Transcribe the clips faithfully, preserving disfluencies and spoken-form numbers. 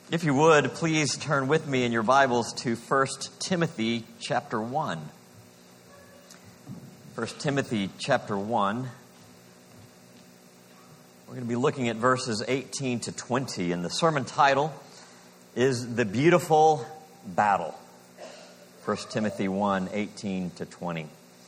If you would, please turn with me in your Bibles to First Timothy chapter one. First Timothy chapter one. We're going to be looking at verses eighteen to twenty, and the sermon title is The Beautiful Battle. First Timothy one, eighteen to twenty.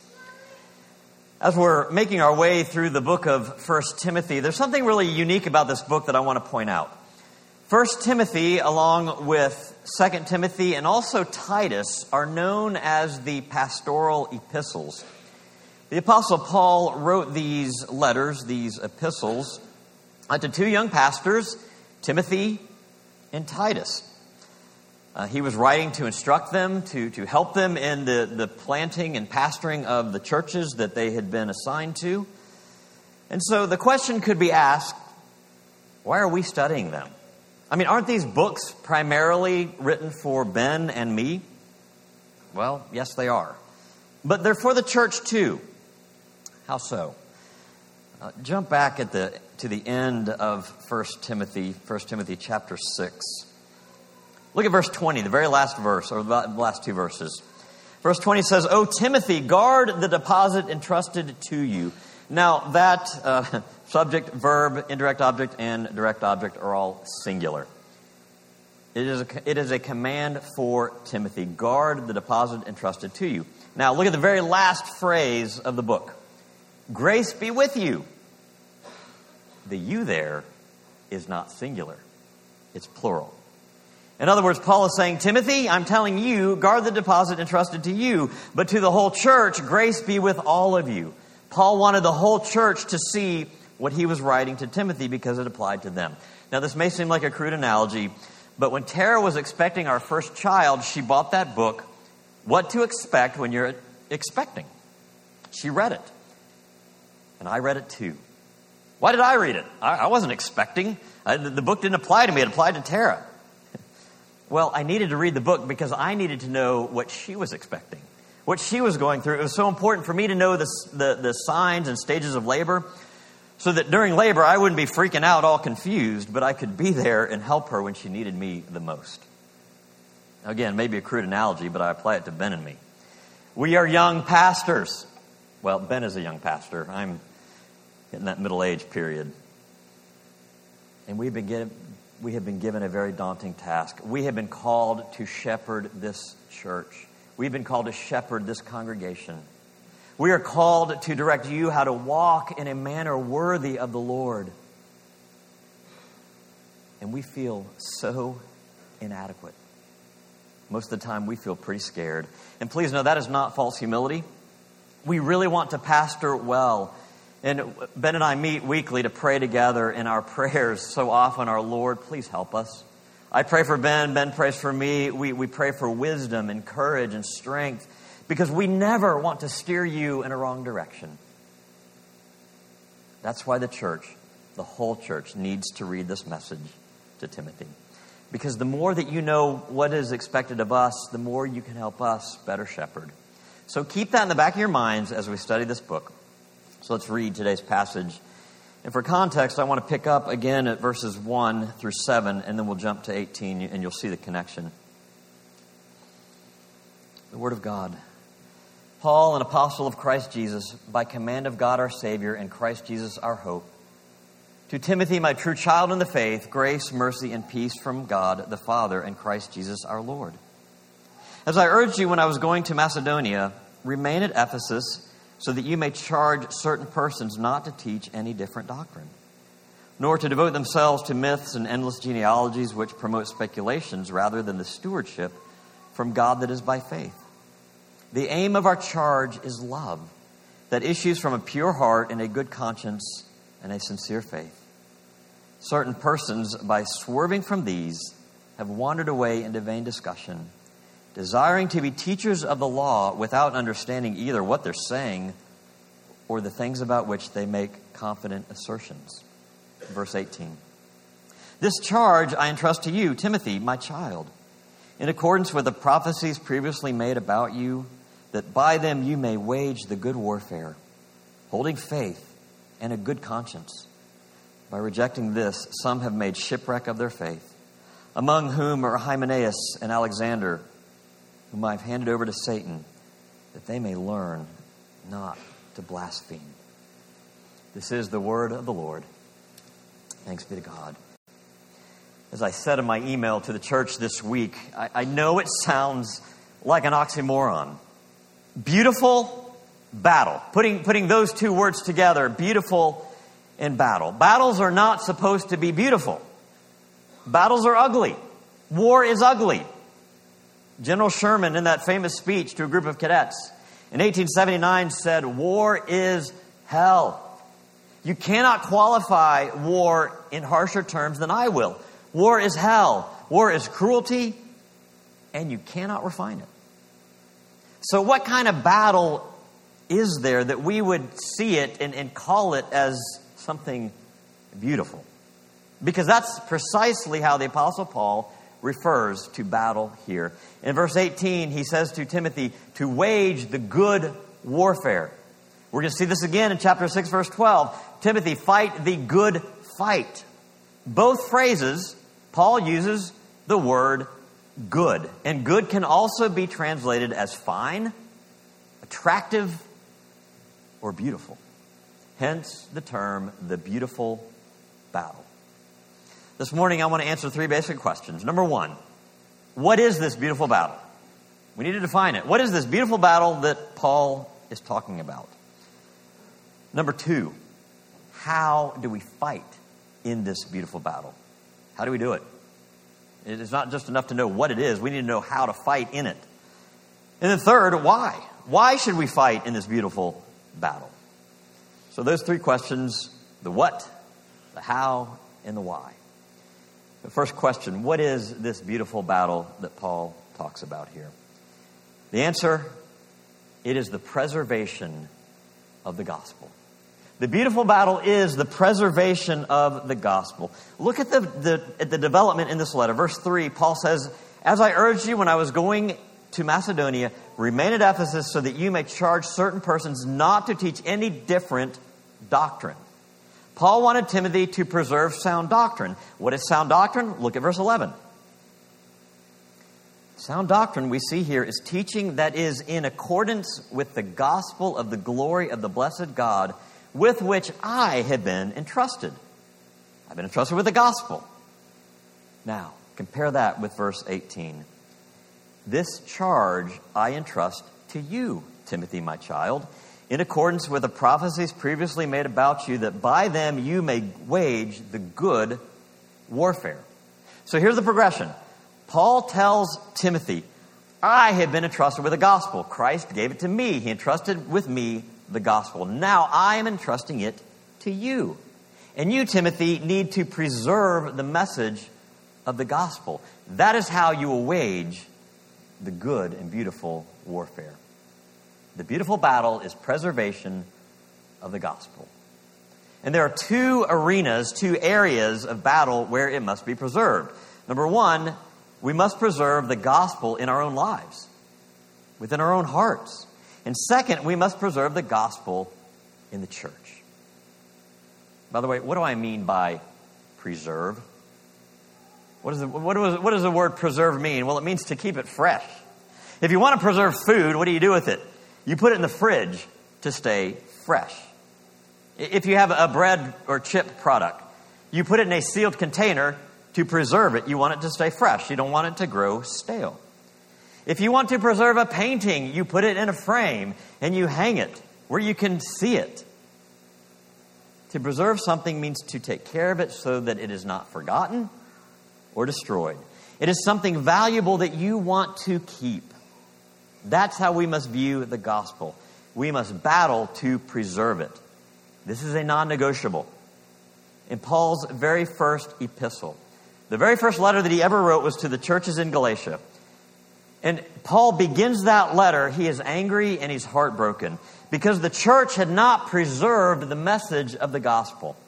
As we're making our way through the book of First Timothy, there's something really unique about this book that I want to point out. First Timothy, along with Second Timothy and also Titus, are known as the pastoral epistles. The Apostle Paul wrote these letters, these epistles, to two young pastors, Timothy and Titus. Uh, he was writing to instruct them, to, to help them in the, the planting and pastoring of the churches that they had been assigned to. And so the question could be asked, why are we studying them? I mean, aren't these books primarily written for Ben and me? Well, yes, they are. But they're for the church too. How so? Uh, jump back at the to the end of First Timothy, First Timothy chapter six. Look at verse twenty, the very last verse, or the last two verses. Verse twenty says, "O Timothy, guard the deposit entrusted to you." Now, that uh, subject, verb, indirect object, and direct object are all singular. It is, a, it is a command for Timothy. Guard the deposit entrusted to you. Now, look at the very last phrase of the book. Grace be with you. The you there is not singular. It's plural. In other words, Paul is saying, Timothy, I'm telling you, guard the deposit entrusted to you, but to the whole church, grace be with all of you. Paul wanted the whole church to see what he was writing to Timothy because it applied to them. Now, this may seem like a crude analogy, but when Tara was expecting our first child, she bought that book, What to Expect When You're Expecting. She read it. And I read it too. Why did I read it? I, I wasn't expecting. I, the book didn't apply to me. It applied to Tara. Well, I needed to read the book because I needed to know what she was expecting, what she was going through. It was so important for me to know the, the, the signs and stages of labor so that during labor I wouldn't be freaking out all confused, but I could be there and help her when she needed me the most. Again, maybe a crude analogy, but I apply it to Ben and me. We are young pastors. Well, Ben is a young pastor. I'm in that middle age period. And we've been given, we have been given a very daunting task. We have been called to shepherd this church. We've been called to shepherd this congregation. We are called to direct you how to walk in a manner worthy of the Lord. And we feel so inadequate. Most of the time we feel pretty scared. And please know that is not false humility. We really want to pastor well. And Ben and I meet weekly to pray together in our prayers. So often our Lord, please help us. I pray for Ben. Ben prays for me. We, we pray for wisdom and courage and strength because we never want to steer you in a wrong direction. That's why the church, the whole church, needs to read this message to Timothy. Because the more that you know what is expected of us, the more you can help us better shepherd. So keep that in the back of your minds as we study this book. So let's read today's passage. And for context, I want to pick up again at verses one through seven, and then we'll jump to eighteen, and you'll see the connection. The Word of God. Paul, an apostle of Christ Jesus, by command of God our Savior and Christ Jesus our hope. To Timothy, my true child in the faith, grace, mercy, and peace from God the Father and Christ Jesus our Lord. As I urged you when I was going to Macedonia, remain at Ephesus, so that you may charge certain persons not to teach any different doctrine, nor to devote themselves to myths and endless genealogies which promote speculations rather than the stewardship from God that is by faith. The aim of our charge is love that issues from a pure heart and a good conscience and a sincere faith. Certain persons, by swerving from these, have wandered away into vain discussion, desiring to be teachers of the law without understanding either what they're saying or the things about which they make confident assertions. Verse eighteen. This charge I entrust to you, Timothy, my child, in accordance with the prophecies previously made about you, that by them you may wage the good warfare, holding faith and a good conscience. By rejecting this, some have made shipwreck of their faith, among whom are Hymenaeus and Alexander, whom I've handed over to Satan, that they may learn not to blaspheme. This is the word of the Lord. Thanks be to God. As I said in my email to the church this week, I, I know it sounds like an oxymoron. Beautiful, battle. Putting, putting those two words together, beautiful and battle. Battles are not supposed to be beautiful. Battles are ugly. War is ugly. General Sherman, in that famous speech to a group of cadets in eighteen seventy-nine, said, "War is hell." You cannot qualify war in harsher terms than I will. War is hell. War is cruelty, and you cannot refine it. So what kind of battle is there that we would see it and, and call it as something beautiful? Because that's precisely how the Apostle Paul refers to battle here. In verse eighteen, he says to Timothy to wage the good warfare. We're going to see this again in chapter six, verse twelve. Timothy, fight the good fight. Both phrases, Paul uses the word good. And good can also be translated as fine, attractive, or beautiful. Hence the term, the beautiful battle. This morning I want to answer three basic questions. Number one, what is this beautiful battle? We need to define it. What is this beautiful battle that Paul is talking about? Number two, how do we fight in this beautiful battle? How do we do it? It is not just enough to know what it is. We need to know how to fight in it. And then third, why? Why should we fight in this beautiful battle? So those three questions, the what, the how, and the why. The first question, what is this beautiful battle that Paul talks about here? The answer, it is the preservation of the gospel. The beautiful battle is the preservation of the gospel. Look at the, the, at the development in this letter. Verse three, Paul says, "As I urged you when I was going to Macedonia, remain at Ephesus so that you may charge certain persons not to teach any different doctrine." Paul wanted Timothy to preserve sound doctrine. What is sound doctrine? Look at verse eleven. Sound doctrine, we see here, is teaching that is in accordance with the gospel of the glory of the blessed God, with which I have been entrusted. I've been entrusted with the gospel. Now, compare that with verse eighteen. "This charge I entrust to you, Timothy, my child, in accordance with the prophecies previously made about you, that by them you may wage the good warfare." So here's the progression. Paul tells Timothy, I have been entrusted with the gospel. Christ gave it to me. He entrusted with me the gospel. Now I am entrusting it to you. And you, Timothy, need to preserve the message of the gospel. That is how you will wage the good and beautiful warfare. The beautiful battle is preservation of the gospel. And there are two arenas, two areas of battle where it must be preserved. Number one, we must preserve the gospel in our own lives, within our own hearts. And second, we must preserve the gospel in the church. By the way, what do I mean by preserve? What, is the, what, does, what does the word preserve mean? Well, it means to keep it fresh. If you want to preserve food, what do you do with it? You put it in the fridge to stay fresh. If you have a bread or chip product, you put it in a sealed container to preserve it. You want it to stay fresh. You don't want it to grow stale. If you want to preserve a painting, you put it in a frame and you hang it where you can see it. To preserve something means to take care of it so that it is not forgotten or destroyed. It is something valuable that you want to keep. That's how we must view the gospel. We must battle to preserve it. This is a non-negotiable. In Paul's very first epistle, the very first letter that he ever wrote was to the churches in Galatia. And Paul begins that letter, he is angry and he's heartbroken because the church had not preserved the message of the gospel.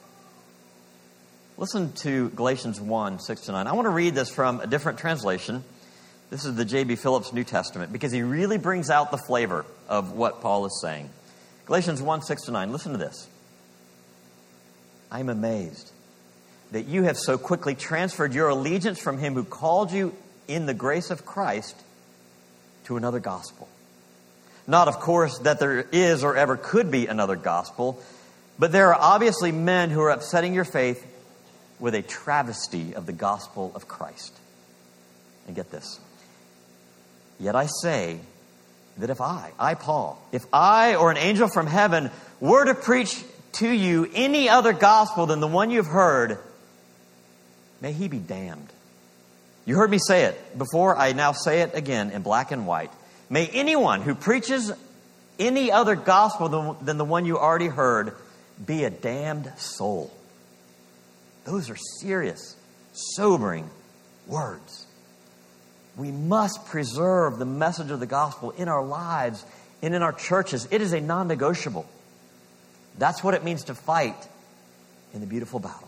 Listen to Galatians one, six to nine. I want to read this from a different translation. This is the J B Phillips New Testament because he really brings out the flavor of what Paul is saying. Galatians one, six to nine. Listen to this. "I am amazed that you have so quickly transferred your allegiance from him who called you in the grace of Christ to another gospel. Not, of course, that there is or ever could be another gospel, but there are obviously men who are upsetting your faith with a travesty of the gospel of Christ. And get this. Yet I say that if I, I Paul, if I or an angel from heaven were to preach to you any other gospel than the one you've heard, may he be damned. You heard me say it before, I now say it again in black and white. May anyone who preaches any other gospel than, than the one you already heard be a damned soul. Those are serious, sobering words. We must preserve the message of the gospel in our lives and in our churches. It is a non-negotiable. That's what it means to fight in the beautiful battle.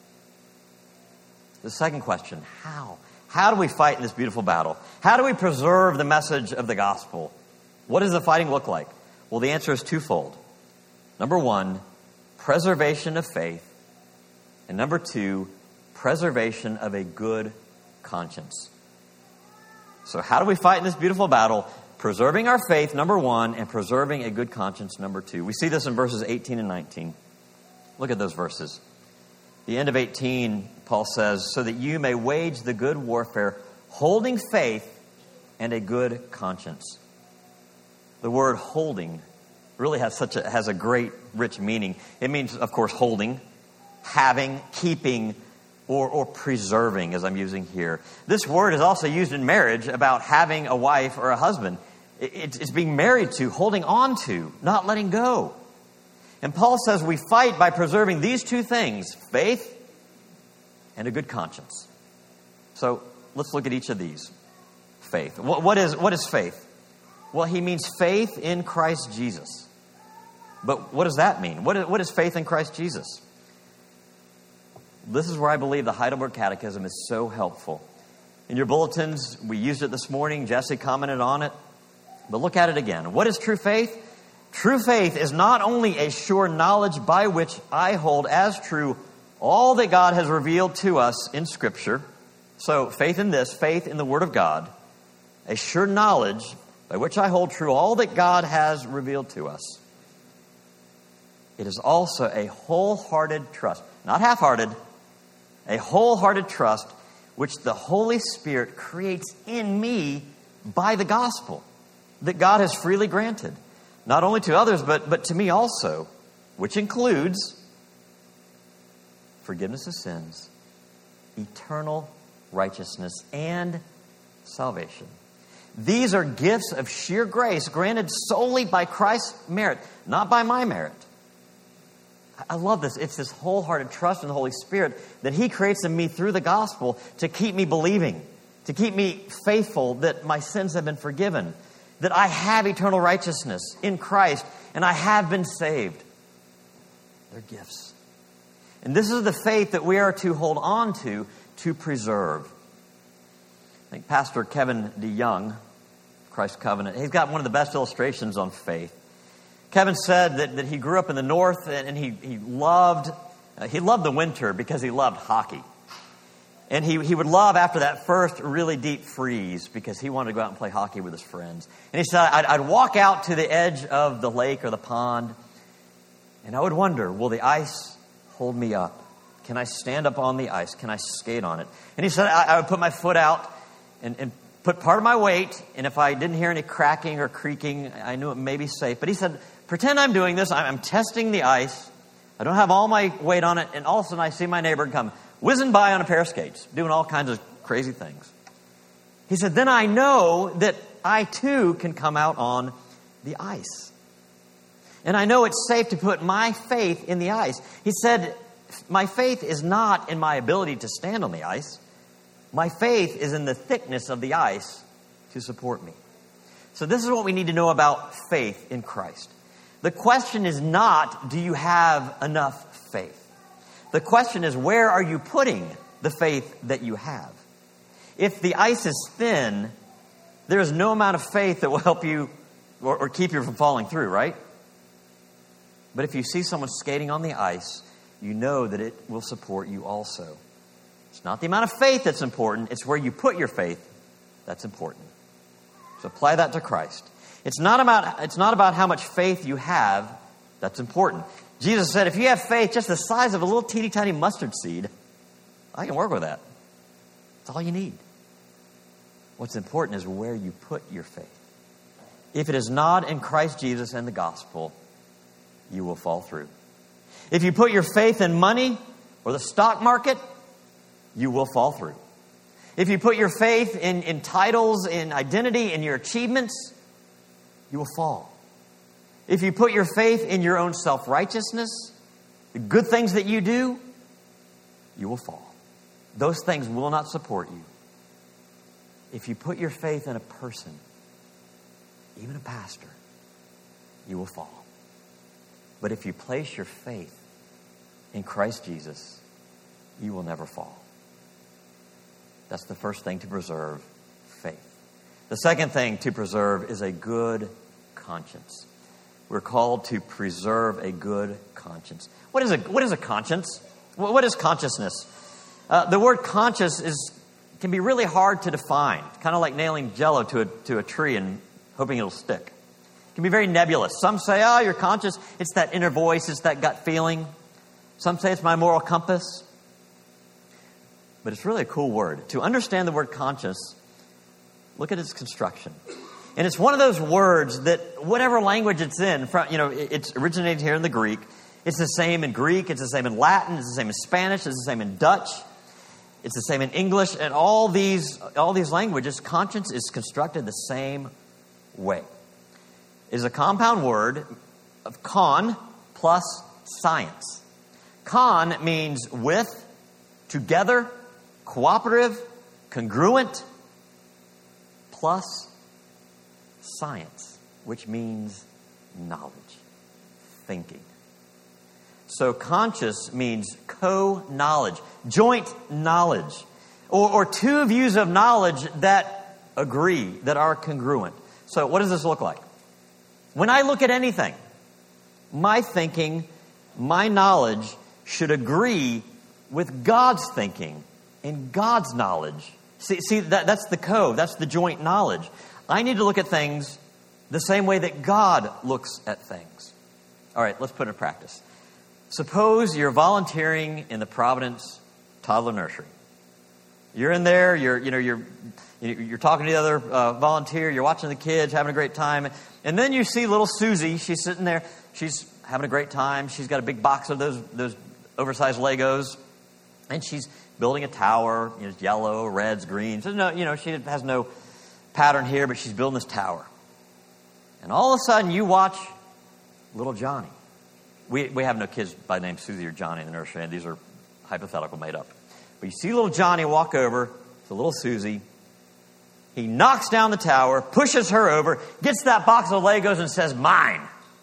The second question, how? How do we fight in this beautiful battle? How do we preserve the message of the gospel? What does the fighting look like? Well, the answer is twofold. Number one, preservation of faith. And number two, preservation of a good conscience. So how do we fight in this beautiful battle? Preserving our faith, number one, and preserving a good conscience, number two. We see this in verses eighteen and nineteen. Look at those verses. The end of eighteen, Paul says, so that you may wage the good warfare, holding faith and a good conscience. The word holding really has such a, has a great, rich meaning. It means, of course, holding, having, keeping, or, or preserving, as I'm using here. This word is also used in marriage about having a wife or a husband. It, it's, it's being married to, holding on to, not letting go. And Paul says we fight by preserving these two things, faith and a good conscience. So let's look at each of these. Faith. What, what is, what is faith? Well, he means faith in Christ Jesus. But what does that mean? What is, what is faith in Christ Jesus? This is where I believe the Heidelberg Catechism is so helpful. In your bulletins, we used it this morning. Jesse commented on it. But look at it again. What is true faith? True faith is not only a sure knowledge by which I hold as true all that God has revealed to us in Scripture. So faith in this, faith in the Word of God, a sure knowledge by which I hold true all that God has revealed to us. It is also a wholehearted trust, not half-hearted, a wholehearted trust which the Holy Spirit creates in me by the gospel that God has freely granted, not only to others, but, but to me also, which includes forgiveness of sins, eternal righteousness, and salvation. These are gifts of sheer grace granted solely by Christ's merit, not by my merit. I love this. It's this wholehearted trust in the Holy Spirit that He creates in me through the gospel to keep me believing, to keep me faithful that my sins have been forgiven, that I have eternal righteousness in Christ, and I have been saved. They're gifts. And this is the faith that we are to hold on to, to preserve. I think Pastor Kevin DeYoung, Christ Covenant, he's got one of the best illustrations on faith. Kevin said that, that he grew up in the north and, and he, he loved uh, he loved the winter because he loved hockey. And he, he would love after that first really deep freeze because he wanted to go out and play hockey with his friends. And he said, I'd, I'd walk out to the edge of the lake or the pond and I would wonder, will the ice hold me up? Can I stand up on the ice? Can I skate on it? And he said, I, I would put my foot out and, and put part of my weight. And if I didn't hear any cracking or creaking, I knew it may be safe. But he said, pretend I'm doing this. I'm, I'm testing the ice. I don't have all my weight on it. And all of a sudden I see my neighbor come whizzing by on a pair of skates, doing all kinds of crazy things. He said, then I know that I too can come out on the ice. And I know it's safe to put my faith in the ice. He said, my faith is not in my ability to stand on the ice. My faith is in the thickness of the ice to support me. So this is what we need to know about faith in Christ. The question is not, do you have enough faith? The question is, where are you putting the faith that you have? If the ice is thin, there is no amount of faith that will help you or, or keep you from falling through, right? But if you see someone skating on the ice you know that it will support you also. It's not the amount of faith that's important. It's where you put your faith that's important. So apply that to Christ. It's not about, it's not about how much faith you have that's important. Jesus said, if you have faith just the size of a little teeny tiny mustard seed, I can work with that. That's all you need. What's important is where you put your faith. If it is not in Christ Jesus and the gospel, you will fall through. If you put your faith in money or the stock market, you will fall through. If you put your faith in, in titles, in identity, in your achievements, you will fall. If you put your faith in your own self-righteousness, the good things that you do, you will fall. Those things will not support you. If you put your faith in a person, even a pastor, you will fall. But if you place your faith in Christ Jesus, you will never fall. That's the first thing to preserve, faith. The second thing to preserve is a good conscience. We're called to preserve a good conscience. What is a, what is a conscience? What is consciousness? Uh, the word conscious is can be really hard to define. Kind of like nailing Jell-O to a, to a tree and hoping it'll stick. It can be very nebulous. Some say, oh, you're conscious. It's that inner voice. It's that gut feeling. Some say it's my moral compass. But it's really a cool word. To understand the word conscious, look at its construction. And it's one of those words that whatever language it's in, you know, it's originated here in the Greek. It's the same in Greek. It's the same in Latin. It's the same in Spanish. It's the same in Dutch. It's the same in English. And all these, all these languages, conscience is constructed the same way. It is a compound word of con plus science. Con means with, together, cooperative, congruent, plus science, which means knowledge, thinking. So conscious means co-knowledge, joint knowledge, or, or two views of knowledge that agree, that are congruent. So what does this look like? When I look at anything, my thinking, my knowledge should agree with God's thinking and God's knowledge. See, see that, that's the co, that's the joint knowledge. I need to look at things the same way that God looks at things. All right, let's put it in practice. Suppose you're volunteering in the Providence Toddler Nursery. You're in there, you're, you know, you're, you're talking to the other uh, volunteer, you're watching the kids, having a great time, and then you see little Susie. She's sitting there, she's having a great time. She's got a big box of those those oversized Legos, and she's building a tower. You know, it's yellow, reds, greens. There's no, you know, she has no pattern here, but she's building this tower. And all of a sudden, you watch little Johnny. We we have no kids by the name Susie or Johnny in the nursery, and these are hypothetical, made up. But you see little Johnny walk over to little Susie. He knocks down the tower, pushes her over, gets that box of Legos and says, "Mine."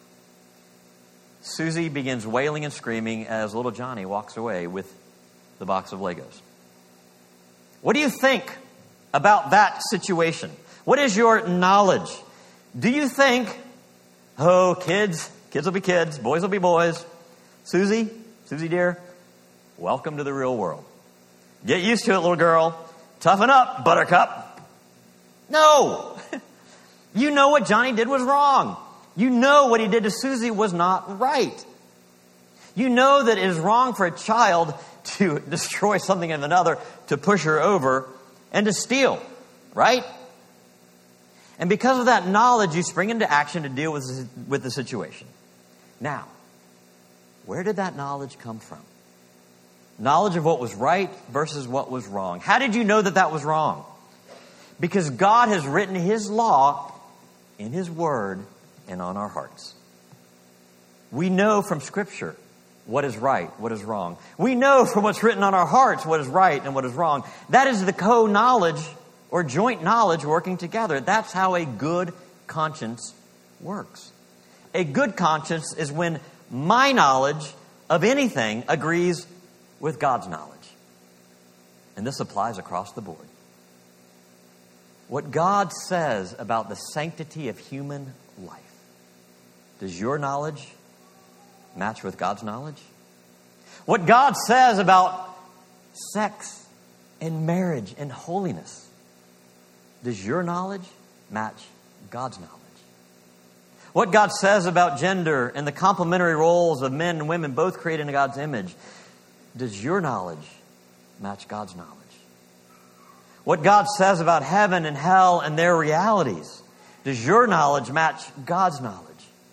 Susie begins wailing and screaming as little Johnny walks away with the box of Legos. What do you think about that situation? What is your knowledge? Do you think, oh, kids, kids will be kids, boys will be boys. Susie, Susie dear, welcome to the real world. Get used to it, little girl. Toughen up, buttercup. No. You know what Johnny did was wrong. You know what he did to Susie was not right. You know that it is wrong for a child to destroy something of another, to push her over, and to steal, right? And because of that knowledge, you spring into action to deal with, with the situation. Now, where did that knowledge come from? Knowledge of what was right versus what was wrong. How did you know that that was wrong? Because God has written His law in His Word and on our hearts. We know from Scripture what is right, what is wrong. We know from what's written on our hearts what is right and what is wrong. That is the co-knowledge or joint knowledge working together. That's how a good conscience works. A good conscience is when my knowledge of anything agrees with God's knowledge. And this applies across the board. What God says about the sanctity of human life, does your knowledge match with God's knowledge? What God says about sex and marriage and holiness. Does your knowledge match God's knowledge? What God says about gender and the complementary roles of men and women, both created in God's image. Does your knowledge match God's knowledge? What God says about heaven and hell and their realities. Does your knowledge match God's knowledge?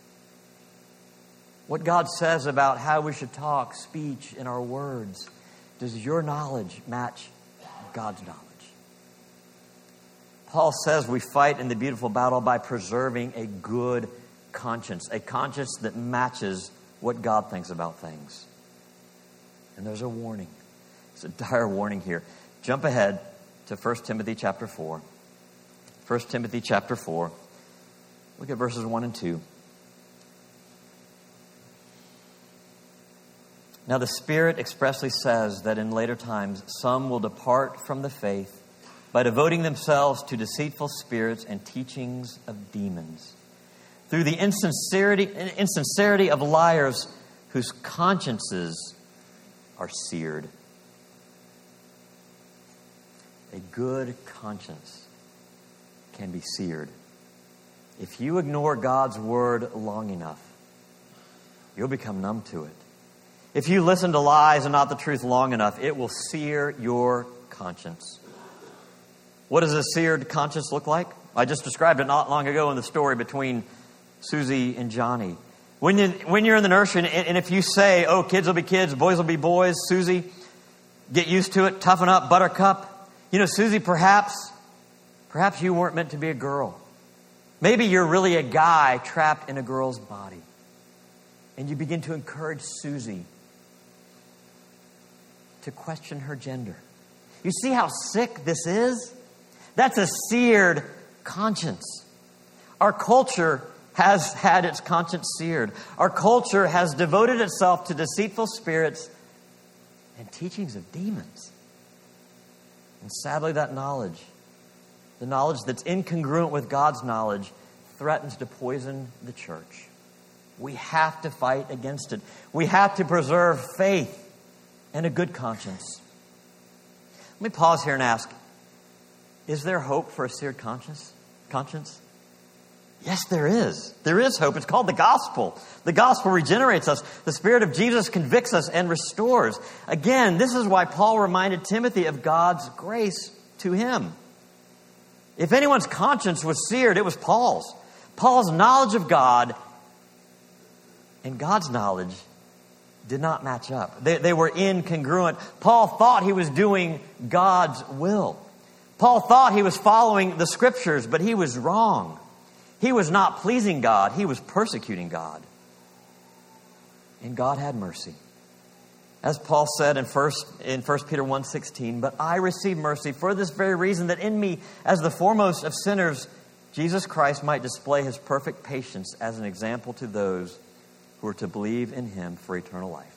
What God says about how we should talk, speech, and our words. Does your knowledge match God's knowledge? Paul says we fight in the beautiful battle by preserving a good conscience. A conscience that matches what God thinks about things. And there's a warning. It's a dire warning here. Jump ahead to First Timothy chapter four. First Timothy chapter four. Look at verses one and two. Now the Spirit expressly says that in later times some will depart from the faith by devoting themselves to deceitful spirits and teachings of demons, through the insincerity, insincerity of liars whose consciences are seared. A good conscience can be seared. If you ignore God's word long enough, you'll become numb to it. If you listen to lies and not the truth long enough, it will sear your conscience. What does a seared conscience look like? I just described it not long ago in the story between Susie and Johnny. When, you, when you're in the nursery, and, and if you say, oh, kids will be kids, boys will be boys, Susie, get used to it, toughen up, buttercup. You know, Susie, perhaps, perhaps you weren't meant to be a girl. Maybe you're really a guy trapped in a girl's body. And you begin to encourage Susie to question her gender. You see how sick this is? That's a seared conscience. Our culture has had its conscience seared. Our culture has devoted itself to deceitful spirits and teachings of demons. And sadly, that knowledge, the knowledge that's incongruent with God's knowledge, threatens to poison the church. We have to fight against it. We have to preserve faith and a good conscience. Let me pause here and ask, is there hope for a seared conscience? Conscience? Yes, there is. There is hope. It's called the gospel. The gospel regenerates us. The Spirit of Jesus convicts us and restores. Again, this is why Paul reminded Timothy of God's grace to him. If anyone's conscience was seared, it was Paul's. Paul's knowledge of God and God's knowledge did not match up. They, they were incongruent. Paul thought he was doing God's will. Paul thought he was following the Scriptures, but he was wrong. He was not pleasing God. He was persecuting God. And God had mercy. As Paul said in First in First Peter one sixteen, but I received mercy for this very reason, that in me, as the foremost of sinners, Jesus Christ might display his perfect patience as an example to those who are to believe in him for eternal life.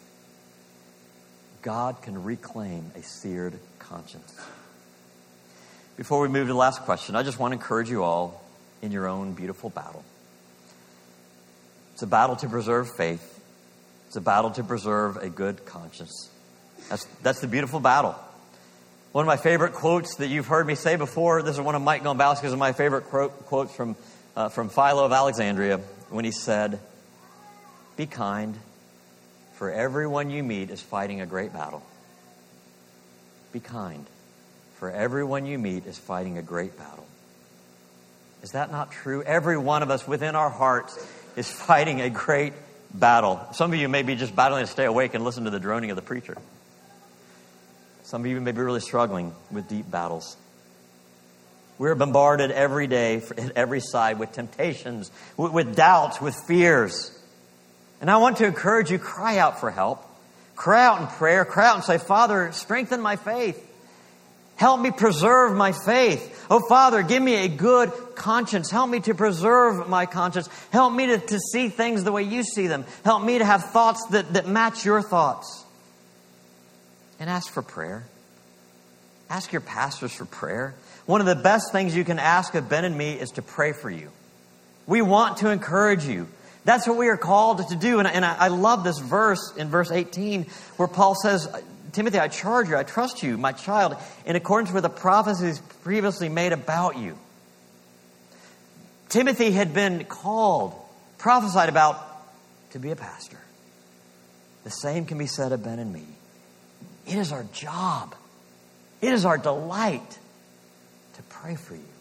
God can reclaim a seared conscience. Before we move to the last question, I just want to encourage you all in your own beautiful battle. It's a battle to preserve faith. It's a battle to preserve a good conscience. That's, that's the beautiful battle. One of my favorite quotes that you've heard me say before, this is one of Mike Gombowski's of my favorite quote, quotes from, uh, from Philo of Alexandria, when he said, be kind, for everyone you meet is fighting a great battle. Be kind, for everyone you meet is fighting a great battle. Is that not true? Every one of us within our hearts is fighting a great battle. Some of you may be just battling to stay awake and listen to the droning of the preacher. Some of you may be really struggling with deep battles. We're bombarded every day, at every side, with temptations, with, with doubts, with fears. And I want to encourage you, cry out for help. Cry out in prayer. Cry out and say, Father, strengthen my faith. Help me preserve my faith. Oh, Father, give me a good conscience. Help me to preserve my conscience. Help me to, to see things the way you see them. Help me to have thoughts that, that match your thoughts. And ask for prayer. Ask your pastors for prayer. One of the best things you can ask of Ben and me is to pray for you. We want to encourage you. That's what we are called to do. And, and I, I love this verse in verse eighteen where Paul says, Timothy, I charge you, I trust you, my child, in accordance with the prophecies previously made about you. Timothy had been called, prophesied about, to be a pastor. The same can be said of Ben and me. It is our job. It is our delight to pray for you.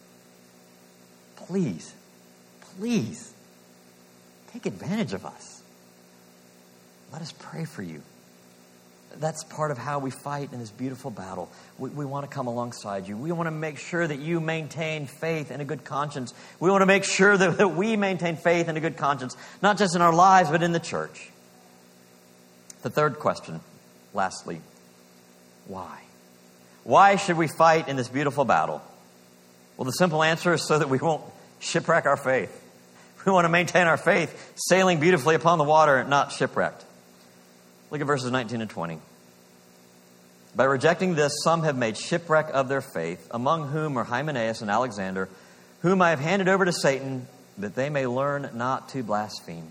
Please, please, take advantage of us. Let us pray for you. That's part of how we fight in this beautiful battle. We, we want to come alongside you. We want to make sure that you maintain faith and a good conscience. We want to make sure that, that we maintain faith and a good conscience, not just in our lives, but in the church. The third question, lastly, why? Why should we fight in this beautiful battle? Well, the simple answer is so that we won't shipwreck our faith. We want to maintain our faith, sailing beautifully upon the water, not shipwrecked. Look at verses nineteen and twenty. By rejecting this, some have made shipwreck of their faith, among whom are Hymenaeus and Alexander, whom I have handed over to Satan, that they may learn not to blaspheme.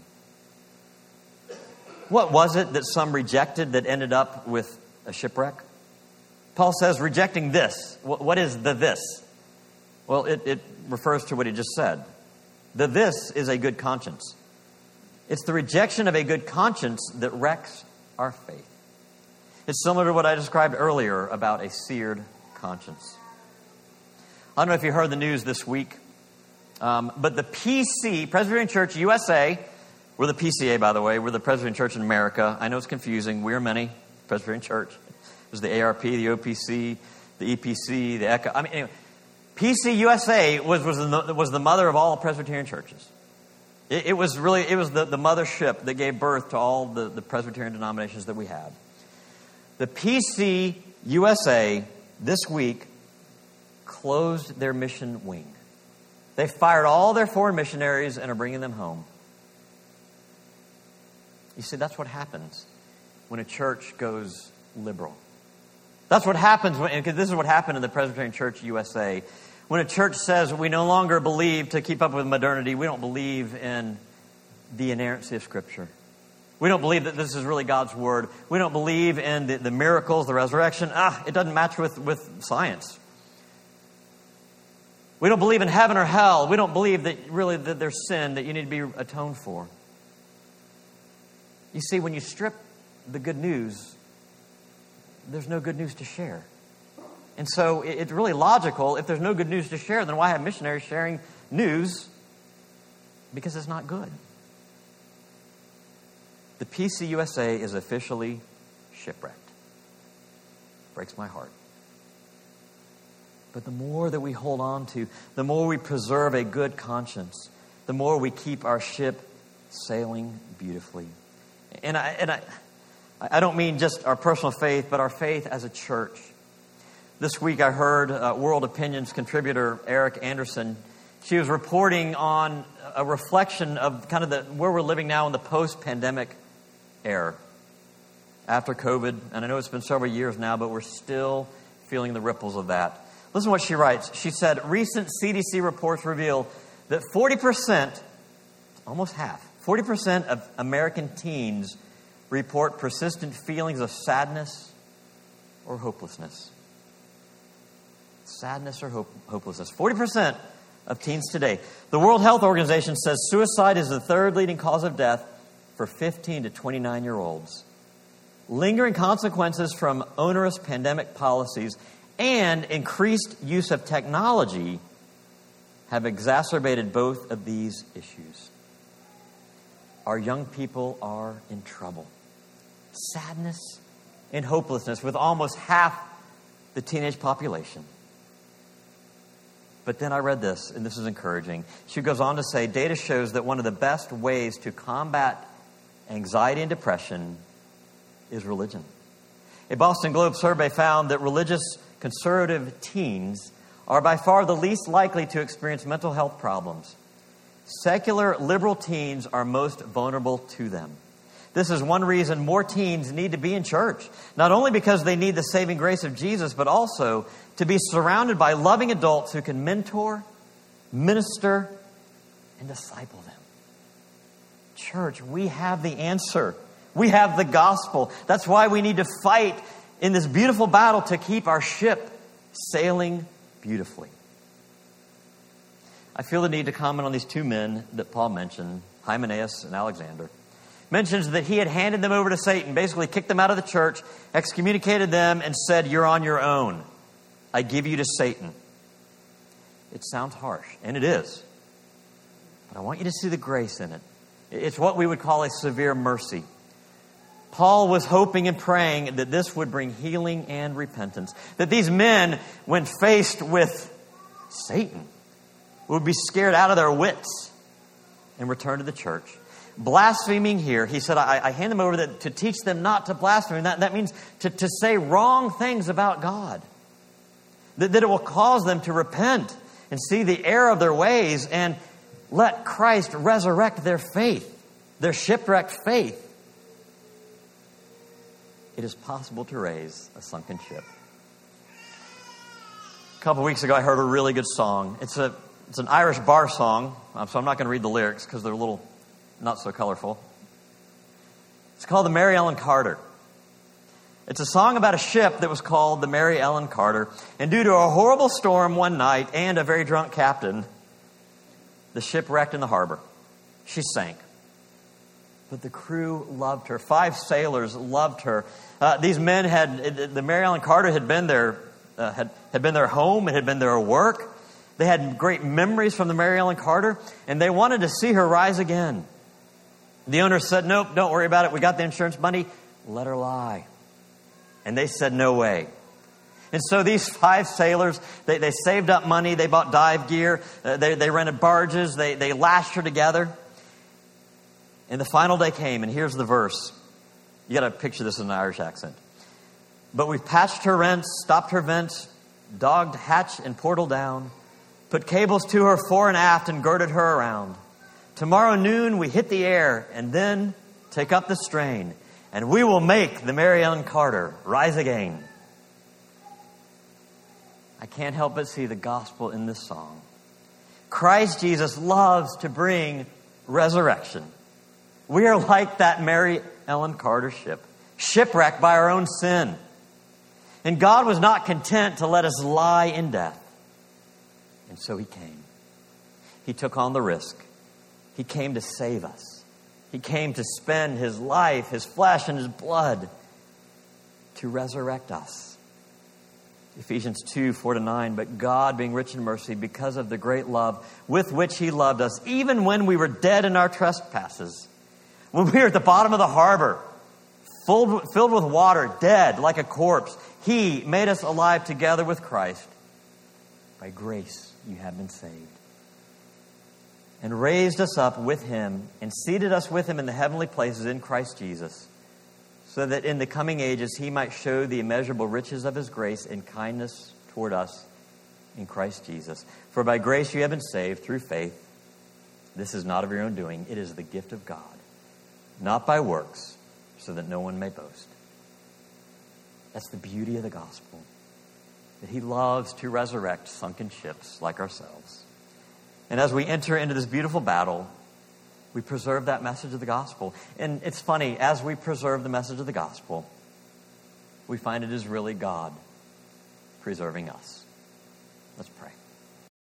What was it that some rejected that ended up with a shipwreck? Paul says, rejecting this. What is the this? Well, it, it refers to what he just said. The this is a good conscience. It's the rejection of a good conscience that wrecks our faith. It's similar to what I described earlier about a seared conscience. I don't know if you heard the news this week, um, but the P C, Presbyterian Church U S A, we're the P C A, by the way, we're the Presbyterian Church in America. I know it's confusing. We're many, Presbyterian Church. There's the A R P, the O P C, the E P C, the ECHO. I mean, anyway, P C U S A was, was, the, was the mother of all Presbyterian churches. It, it was really, it was the, the mothership that gave birth to all the, the Presbyterian denominations that we have. The P C U S A this week closed their mission wing. They fired all their foreign missionaries and are bringing them home. You see, that's what happens when a church goes liberal. That's what happens, when, because this is what happened in the Presbyterian Church U S A. When a church says we no longer believe, to keep up with modernity, we don't believe in the inerrancy of Scripture. We don't believe that this is really God's Word. We don't believe in the, the miracles, the resurrection. Ah, it doesn't match with, with science. We don't believe in heaven or hell. We don't believe that really that there's sin that you need to be atoned for. You see, when you strip the good news, there's no good news to share. And so it's really logical, if there's no good news to share, then why have missionaries sharing news? Because it's not good. The P C U S A is officially shipwrecked. Breaks my heart. But the more that we hold on to, the more we preserve a good conscience, the more we keep our ship sailing beautifully. And I, and I, I don't mean just our personal faith, but our faith as a church. This week I heard uh, World Opinions contributor Eric Anderson. She was reporting on a reflection of kind of the where we're living now in the post-pandemic era. After COVID, and I know it's been several years now, but we're still feeling the ripples of that. Listen to what she writes. She said, recent C D C reports reveal that forty percent, almost half, forty percent of American teens report persistent feelings of sadness or hopelessness. Sadness or hope, hopelessness. forty percent of teens today. The World Health Organization says suicide is the third leading cause of death for fifteen to twenty-nine-year-olds. Lingering consequences from onerous pandemic policies and increased use of technology have exacerbated both of these issues. Our young people are in trouble. Sadness and hopelessness with almost half the teenage population. But then I read this, and this is encouraging. She goes on to say, data shows that one of the best ways to combat anxiety and depression is religion. A Boston Globe survey found that religious conservative teens are by far the least likely to experience mental health problems. Secular liberal teens are most vulnerable to them. This is one reason more teens need to be in church, not only because they need the saving grace of Jesus, but also to be surrounded by loving adults who can mentor, minister, and disciple them. Church, we have the answer. We have the gospel. That's why we need to fight in this beautiful battle to keep our ship sailing beautifully. I feel the need to comment on these two men that Paul mentioned, Hymenaeus and Alexander. Mentions that he had handed them over to Satan, basically kicked them out of the church, excommunicated them, and said, "You're on your own. I give you to Satan." It sounds harsh, and it is. But I want you to see the grace in it. It's what we would call a severe mercy. Paul was hoping and praying that this would bring healing and repentance. That these men, when faced with Satan, would be scared out of their wits and return to the church. Blaspheming here, he said, I, I hand them over to, to teach them not to blaspheme. That, that means to, to say wrong things about God. That, that it will cause them to repent and see the error of their ways and let Christ resurrect their faith, their shipwrecked faith. It is possible to raise a sunken ship. A couple weeks ago, I heard a really good song. It's a it's an Irish bar song, so I'm not going to read the lyrics because they're a little not so colorful. It's called the Mary Ellen Carter. It's a song about a ship that was called the Mary Ellen Carter. And due to a horrible storm one night and a very drunk captain, the ship wrecked in the harbor. She sank. But the crew loved her. Five sailors loved her. Uh, these men had, the Mary Ellen Carter had been their, uh, had, had been their home. It had been their work. They had great memories from the Mary Ellen Carter, and they wanted to see her rise again. The owner said, "Nope, don't worry about it. We got the insurance money. Let her lie." And they said, "No way." And so these five sailors, they, they saved up money. They bought dive gear. Uh, they, they rented barges. They, they lashed her together. And the final day came, and here's the verse. You got to picture this in an Irish accent. "But we've patched her rents, stopped her vents, dogged hatch and portal down, put cables to her fore and aft and girded her around. Tomorrow noon we hit the air and then take up the strain, and we will make the Mary Ellen Carter rise again." I can't help but see the gospel in this song. Christ Jesus loves to bring resurrection. We are like that Mary Ellen Carter ship, shipwrecked by our own sin. And God was not content to let us lie in death. And so He came. He took on the risk. He came to save us. He came to spend His life, His flesh, and His blood to resurrect us. Ephesians two, four to nine, "But God, being rich in mercy, because of the great love with which He loved us, even when we were dead in our trespasses, when we were at the bottom of the harbor, filled, filled with water, dead like a corpse, He made us alive together with Christ. By grace you have been saved. And raised us up with Him and seated us with Him in the heavenly places in Christ Jesus, so that in the coming ages He might show the immeasurable riches of His grace and kindness toward us in Christ Jesus. For by grace you have been saved through faith. This is not of your own doing. It is the gift of God, not by works, so that no one may boast." That's the beauty of the gospel, that He loves to resurrect sunken ships like ourselves. And as we enter into this beautiful battle, we preserve that message of the gospel. And it's funny, as we preserve the message of the gospel, we find it is really God preserving us. Let's pray.